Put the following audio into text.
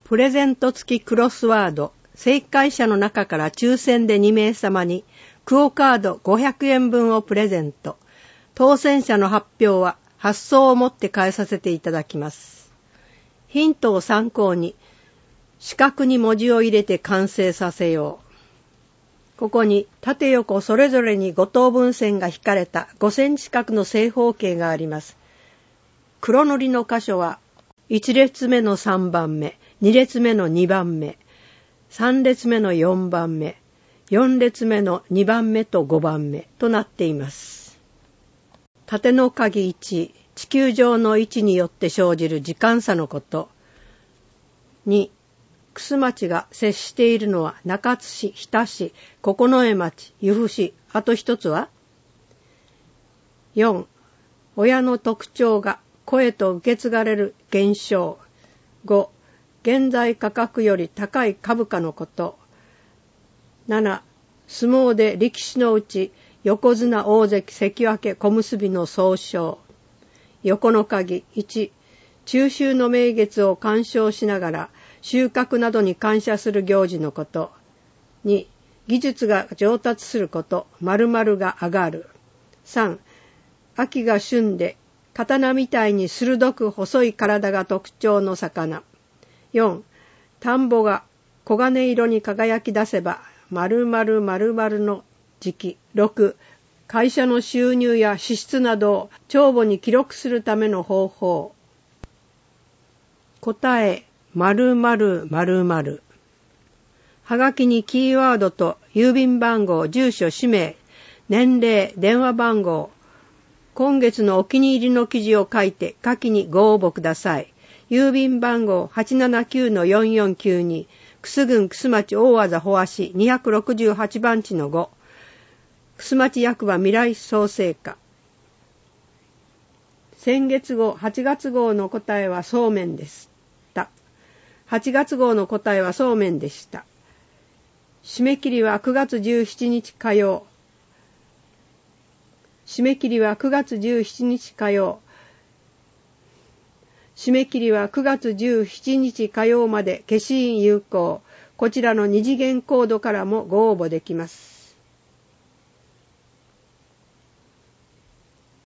プレゼント付きクロスワード、正解者の中から抽選で2名様に、クオカード500円分をプレゼント。当選者の発表は発送をもって返させていただきます。ヒントを参考に、四角に文字を入れて完成させよう。ここに縦横それぞれに5等分線が引かれた5センチ角の正方形があります。黒塗りの箇所は1列目の3番目、2列目の2番目、3列目の4番目、4列目の2番目と5番目となっています。縦の鍵1、地球上の位置によって生じる時間差のこと。2、楠町が接しているのは中津市、日田市、九重町、由布市、あと一つは 4. 親の特徴が声と受け継がれる現象。 5. 現在価格より高い株価のこと。 7. 相撲で力士のうち横綱、大関、関脇、小結の総称。横の鍵1、中秋の名月を鑑賞しながら収穫などに感謝する行事のこと。2、技術が上達すること、〇〇が上がる。3、秋が旬で刀みたいに鋭く細い体が特徴の魚。4、田んぼが黄金色に輝き出せば〇〇〇〇の時期。6、会社の収入や支出などを帳簿に記録するための方法。答え、〇〇〇〇。はがきにキーワードと郵便番号、住所、氏名、年齢、電話番号、今月のお気に入りの記事を書いて下記にご応募ください。郵便番号 879-4492、楠郡楠町大字保和市268番地の5、楠町役場未来創生課。先月号、8月号の答えはそうめんでした。8月号の答えはそうめんでした。締め切りは9月17日火曜。締め切りは9月17日火曜。締め切りは9月17日火曜まで消印有効。こちらの2次元コードからもご応募できます。